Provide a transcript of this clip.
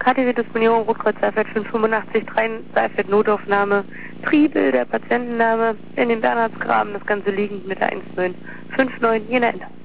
KTW-Disponierung Rotkreuz Seifert 585 3 Seifert Notaufnahme, Triebel, der Patientenname in den Bernhardsgraben, das Ganze liegend mit der 1959 Jena Ende.